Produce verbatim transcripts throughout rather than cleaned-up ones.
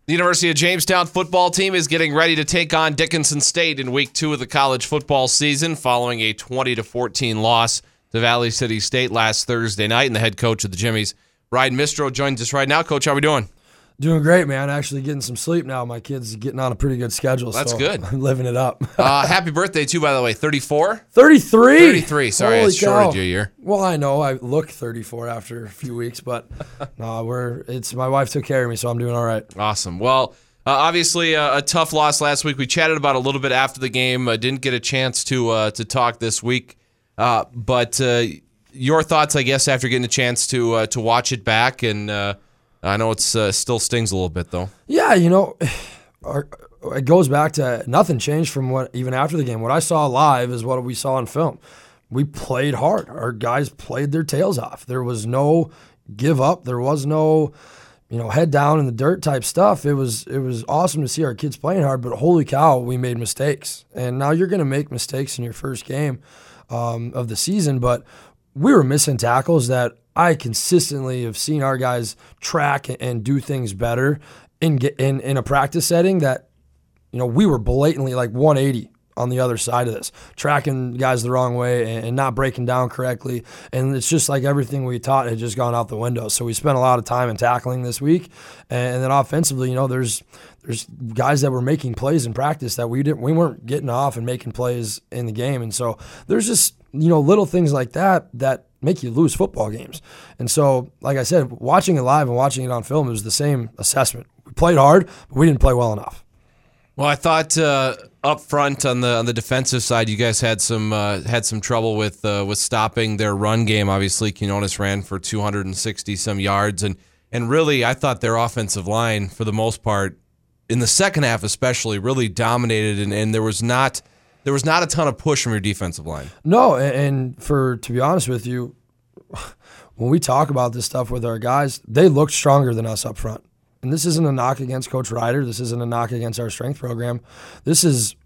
The University of Jamestown football team is getting ready to take on Dickinson State in week two of the college football season following a twenty to fourteen loss to Valley City State last Thursday night. And the head coach of the Jimmies, Ryan Mistro, joins us right now. Coach, how we doing? Doing great, man. Actually getting some sleep now. My kid's getting on a pretty good schedule. That's so good. I'm living it up. uh, happy birthday, too, by the way. thirty-four? thirty-three? thirty-three. Sorry, Holy I shorted cow. you a year. Well, I know. I look thirty-four after a few weeks, but no, we're. It's my wife took care of me, so I'm doing all right. Awesome. Well, uh, obviously uh, a tough loss last week. We chatted about it a little bit after the game. Uh, didn't get a chance to uh, to talk this week. Uh, but uh, your thoughts, I guess, after getting a chance to uh, to watch it back, and uh, I know it's uh, still stings a little bit, though. Yeah, you know, our, it goes back to nothing changed from what even after the game. What I saw live is what we saw on film. We played hard. Our guys played their tails off. There was no give up. There was no, you know, head down in the dirt type stuff. It was it was awesome to see our kids playing hard, but holy cow, we made mistakes. And now you're going to make mistakes in your first game um, of the season, but we were missing tackles that I consistently have seen our guys track and do things better in in in a practice setting that, you know, we were blatantly like one eighty on the other side of this, tracking guys the wrong way and not breaking down correctly. And it's just like everything we taught had just gone out the window. So we spent a lot of time in tackling this week. And then offensively, you know, there's there's guys that were making plays in practice that we didn't we weren't getting off and making plays in the game. And so there's just, you know, little things like that that make you lose football games. And so, like I said, watching it live and watching it on film, it was the same assessment. We played hard, but we didn't play well enough. Well, I thought uh, up front on the on the defensive side, you guys had some uh, had some trouble with uh, with stopping their run game. Obviously, Quinones ran for two hundred sixty some yards, and and really, I thought their offensive line, for the most part, in the second half especially, really dominated, and, and there was not. There was not a ton of push from your defensive line. No, and for to be honest with you, when we talk about this stuff with our guys, they looked stronger than us up front. And this isn't a knock against Coach Ryder. This isn't a knock against our strength program. This is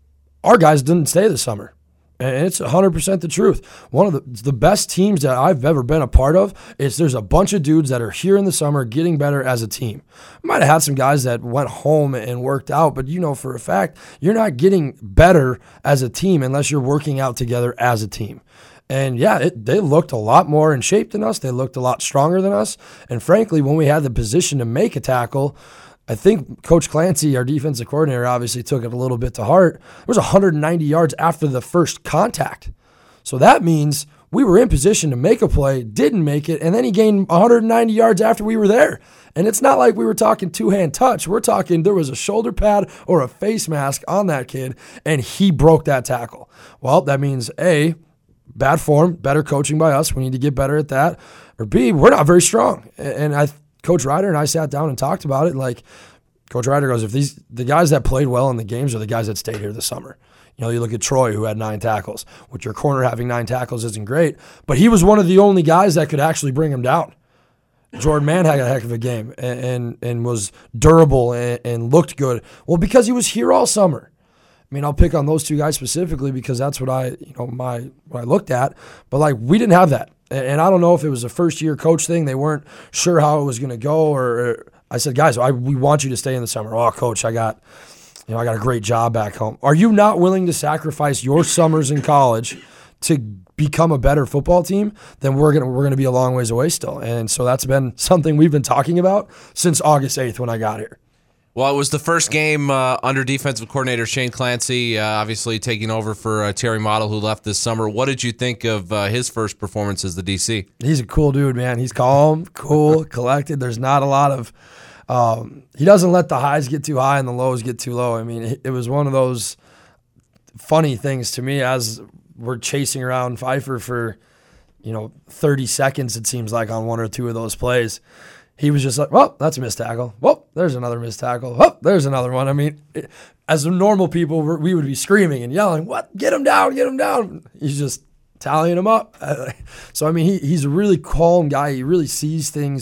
our guys didn't stay this summer. And it's one hundred percent the truth. One of the, the best teams that I've ever been a part of is there's a bunch of dudes that are here in the summer getting better as a team. Might have had some guys that went home and worked out, but you know for a fact, you're not getting better as a team unless you're working out together as a team. And yeah, it, they looked a lot more in shape than us. They looked a lot stronger than us. And frankly, when we had the position to make a tackle, I think Coach Clancy, our defensive coordinator, obviously took it a little bit to heart. It was one hundred ninety yards after the first contact. So that means we were in position to make a play, didn't make it, and then he gained one hundred ninety yards after we were there. And it's not like we were talking two-hand touch. We're talking there was a shoulder pad or a face mask on that kid, and he broke that tackle. Well, that means, A, bad form, better coaching by us. We need to get better at that. Or B, we're not very strong. And I Coach Ryder and I sat down and talked about it. Like, Coach Ryder goes, if these the guys that played well in the games are the guys that stayed here this summer. You know, you look at Troy, who had nine tackles, which your corner having nine tackles isn't great, but he was one of the only guys that could actually bring him down. Jordan Mann had a heck of a game and and, and was durable and, and looked good. Well, because he was here all summer. I mean, I'll pick on those two guys specifically because that's what I, you know, my what I looked at. But like, we didn't have that. And I don't know if it was a first-year coach thing. They weren't sure how it was going to go. Or, or I said, guys, I, we want you to stay in the summer. Oh, coach, I got, you know, I got a great job back home. Are you not willing to sacrifice your summers in college to become a better football team? Then we're gonna we're gonna be a long ways away still. And so that's been something we've been talking about since August eighth when I got here. Well, it was the first game uh, under defensive coordinator Shane Clancy, uh, obviously taking over for uh, Terry Model, who left this summer. What did you think of uh, his first performance as the D C? He's a cool dude, man. He's calm, cool, collected. There's not a lot of um, – he doesn't let the highs get too high and the lows get too low. I mean, it, it was one of those funny things to me as we're chasing around Pfeiffer for, you know, thirty seconds, it seems like, on one or two of those plays. He was just like, well, that's a missed tackle. Well, there's another missed tackle. Oh, there's another one. I mean, it, as normal people, we would be screaming and yelling, what? Get him down, get him down. He's just tallying them up. So, I mean, he, he's a really calm guy. He really sees things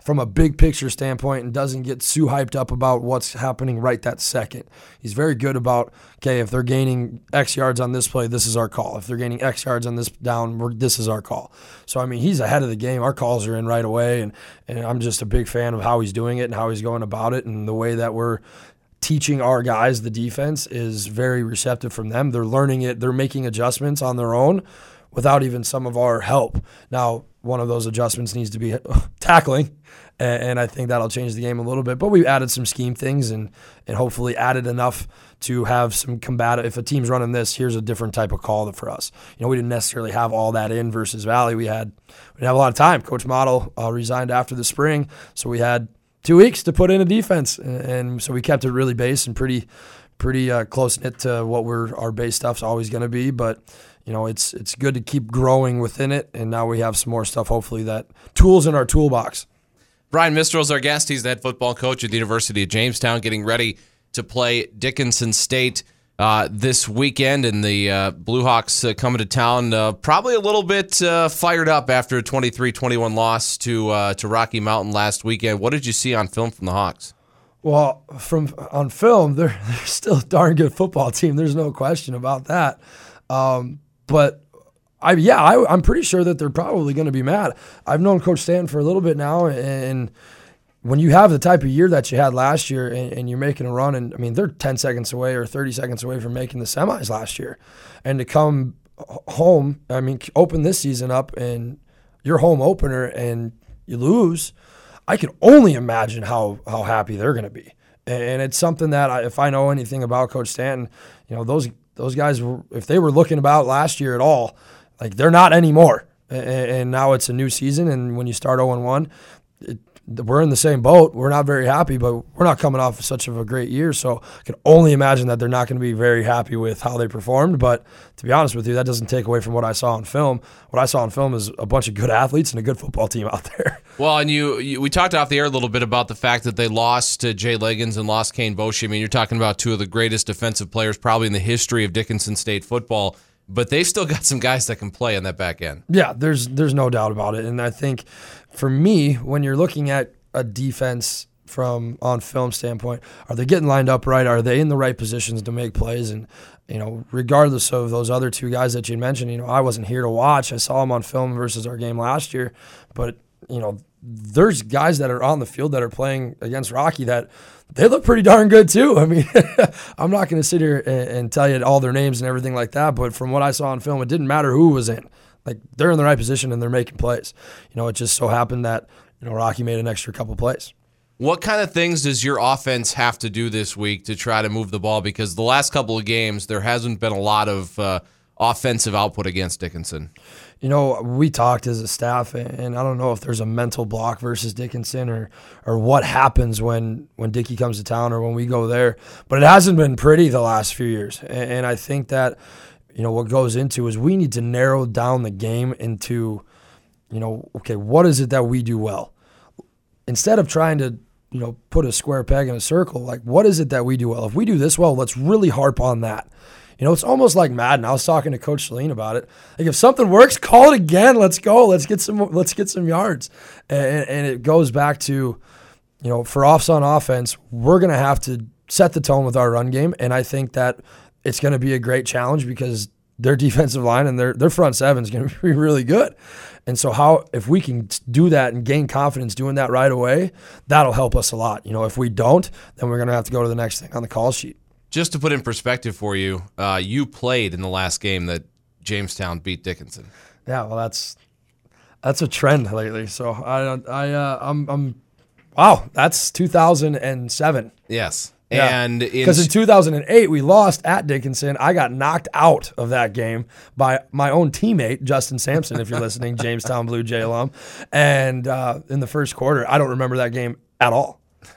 from a big picture standpoint and doesn't get too hyped up about what's happening right that second. He's very good about, okay, if they're gaining X yards on this play, this is our call. If they're gaining X yards on this down, we're, this is our call. So, I mean, he's ahead of the game. Our calls are in right away, and, and I'm just a big fan of how he's doing it and how he's going about it, and the way that we're teaching our guys the defense is very receptive from them. They're learning it. They're making adjustments on their own without even some of our help. Now, one of those adjustments needs to be tackling, and I think that'll change the game a little bit. But we've added some scheme things and and hopefully added enough to have some combative. If a team's running this, here's a different type of call for us. You know, we didn't necessarily have all that in versus Valley. We had we didn't have a lot of time. Coach Model uh, resigned after the spring, so we had two weeks to put in a defense, and, and so we kept it really base and pretty pretty uh, close knit to what we're our base stuff's always going to be. But you know, it's it's good to keep growing within it, and now we have some more stuff, hopefully, that tools in our toolbox. Brian Mistral's our guest. He's the head football coach at the University of Jamestown, getting ready to play Dickinson State uh, this weekend, and the uh, Blue Hawks uh, coming to town uh, probably a little bit uh, fired up after a twenty-three twenty-one loss to uh, to Rocky Mountain last weekend. What did you see on film from the Hawks? Well, from on film, they're, they're still a darn good football team. There's no question about that. Um, But, I yeah, I, I'm pretty sure that they're probably going to be mad. I've known Coach Stanton for a little bit now, and when you have the type of year that you had last year and, and you're making a run, and I mean, they're ten seconds away or thirty seconds away from making the semis last year. And to come home, I mean, open this season up and your home opener and you lose, I can only imagine how, how happy they're going to be. And it's something that I, if I know anything about Coach Stanton, you know, those those guys, if they were looking about last year at all, like they're not anymore. And now it's a new season, and when you start oh and one, it, we're in the same boat. We're not very happy, but we're not coming off of such of a great year, so I can only imagine that they're not going to be very happy with how they performed. But to be honest with you, that doesn't take away from what I saw on film. What I saw on film is a bunch of good athletes and a good football team out there. Well, and you, you we talked off the air a little bit about the fact that they lost to Jay Liggins and lost Kane Boshi. I mean, you're talking about two of the greatest defensive players probably in the history of Dickinson State football, but they've still got some guys that can play on that back end. Yeah, there's there's no doubt about it. And I think for me, when you're looking at a defense from on film standpoint, are they getting lined up right? Are they in the right positions to make plays? And, you know, regardless of those other two guys that you mentioned, you know, I wasn't here to watch. I saw them on film versus our game last year. But, you know, there's guys that are on the field that are playing against Rocky that they look pretty darn good too. I mean, I'm not going to sit here and, and tell you all their names and everything like that, but from what I saw on film, it didn't matter who was in. Like, they're in the right position and they're making plays. You know, it just so happened that, you know, Rocky made an extra couple plays. What kind of things does your offense have to do this week to try to move the ball? Because the last couple of games, there hasn't been a lot of uh, offensive output against Dickinson. You know, we talked as a staff, and I don't know if there's a mental block versus Dickinson or or what happens when, when Dickey comes to town or when we go there, but it hasn't been pretty the last few years. And, and I think that, you know, what goes into is we need to narrow down the game into, you know, okay, what is it that we do well? Instead of trying to, you know, put a square peg in a circle, like, what is it that we do well? If we do this well, let's really harp on that. You know, it's almost like Madden. I was talking to Coach Saline about it. Like, if something works, call it again. Let's go. Let's get some. Let's get some yards. And, and it goes back to, you know, for offs on offense, we're going to have to set the tone with our run game. And I think that it's going to be a great challenge because their defensive line and their their front seven is going to be really good. And so how if we can do that and gain confidence doing that right away, that'll help us a lot. You know, if we don't, then we're going to have to go to the next thing on the call sheet. Just to put in perspective for you, uh, you played in the last game that Jamestown beat Dickinson. Yeah, well, that's that's a trend lately. So I I uh, I'm I'm wow, that's two thousand seven. Yes. Yeah. And because in, in two thousand eight we lost at Dickinson. I got knocked out of that game by my own teammate Justin Sampson. If you're listening, Jamestown Blue Jay alum, and uh, in the first quarter, I don't remember that game at all.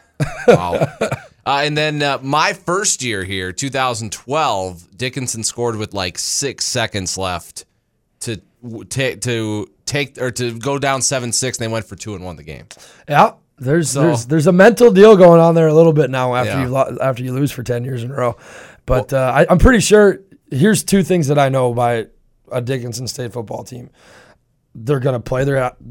Wow. Uh, and then uh, my first year here, two thousand twelve, Dickinson scored with like six seconds left to take to take or to go down seven six, and they went for two and won the game. Yeah. There's so, there's there's a mental deal going on there a little bit now after yeah. you lo- after you lose for ten years in a row, but uh, I, I'm pretty sure. Here's two things that I know by a Dickinson State football team: they're gonna play their their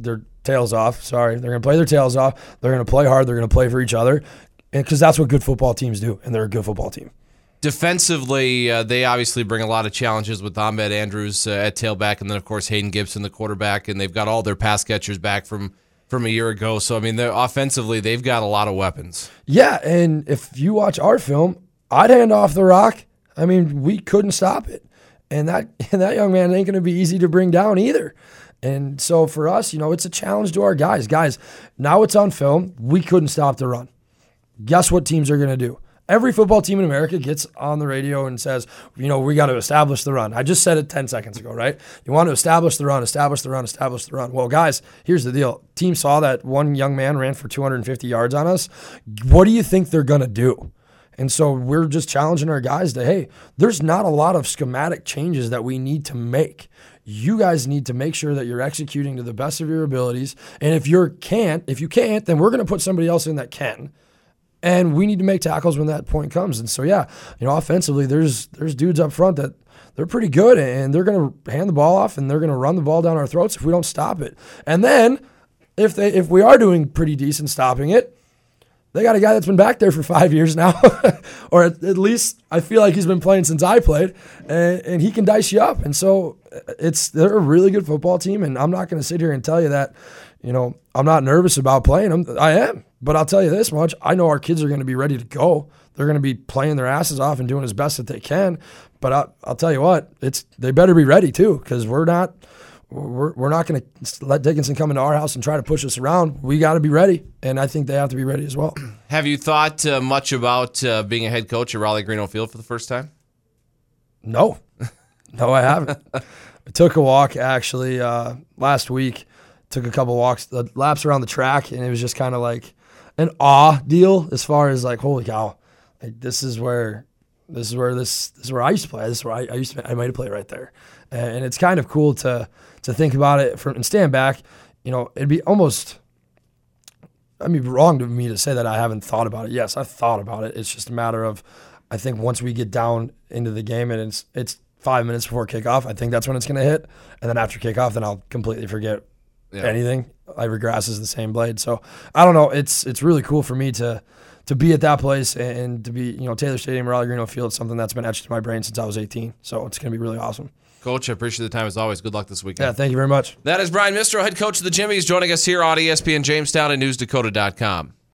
tails off. Sorry. They're going to play their tails off. They're going to play hard. They're going to play for each other because that's what good football teams do, and they're a good football team. Defensively, uh, they obviously bring a lot of challenges with Ahmed Andrews uh, at tailback, and then, of course, Hayden Gibson, the quarterback, and they've got all their pass catchers back from, from a year ago. So, I mean, they're, offensively, they've got a lot of weapons. Yeah, and if you watch our film, I'd hand off the rock. I mean, we couldn't stop it. And that, and that young man ain't going to be easy to bring down either. And so for us, you know, it's a challenge to our guys. Guys, now it's on film. We couldn't stop the run. Guess what teams are going to do? Every football team in America gets on the radio and says, you know, we got to establish the run. I just said it ten seconds ago, right? You want to establish the run, establish the run, establish the run. Well, guys, here's the deal. Team saw that one young man ran for two hundred fifty yards on us. What do you think they're going to do? And so we're just challenging our guys to, hey, there's not a lot of schematic changes that we need to make. You guys need to make sure that you're executing to the best of your abilities. And if you can't, if you can't, then we're going to put somebody else in that can. And we need to make tackles when that point comes. And so, yeah, you know, offensively, there's there's dudes up front that they're pretty good, and they're going to hand the ball off, and they're going to run the ball down our throats if we don't stop it. And then if they if we are doing pretty decent stopping it, they got a guy that's been back there for five years now, or at, at least I feel like he's been playing since I played, and, and he can dice you up. And so it's they're a really good football team, and I'm not going to sit here and tell you that, you know, I'm not nervous about playing them. I am. But I'll tell you this much, I know our kids are going to be ready to go. They're going to be playing their asses off and doing as best that they can. But I, I'll tell you what, it's they better be ready too, because we're not we're we're not going to let Dickinson come into our house and try to push us around. We got to be ready, and I think they have to be ready as well. Have you thought uh, much about uh, being a head coach at Raleigh Greeno Field for the first time? No, no, I haven't. I took a walk actually uh, last week. Took a couple walks, the laps around the track, and it was just kind of like an awe deal as far as like, holy cow, like this is where, this is where this, this is where I used to play. This is where I, I used to, I might have played right there, and, and it's kind of cool to to think about it from and stand back. You know, it'd be almost, I mean, wrong to me to say that I haven't thought about it. Yes, I've thought about it. It's just a matter of, I think once we get down into the game and it's it's five minutes before kickoff, I think that's when it's going to hit, and then after kickoff, then I'll completely forget. Yeah. Anything. Ivory grass is the same blade. So I don't know. It's it's really cool for me to to be at that place and to be, you know, Taylor Stadium, Raleigh Greeno Field, something that's been etched in my brain since I was eighteen. So it's going to be really awesome. Coach, I appreciate the time as always. Good luck this weekend. Yeah, thank you very much. That is Brian Mistro, head coach of the Jimmies, joining us here on E S P N Jamestown and news dakota dot com.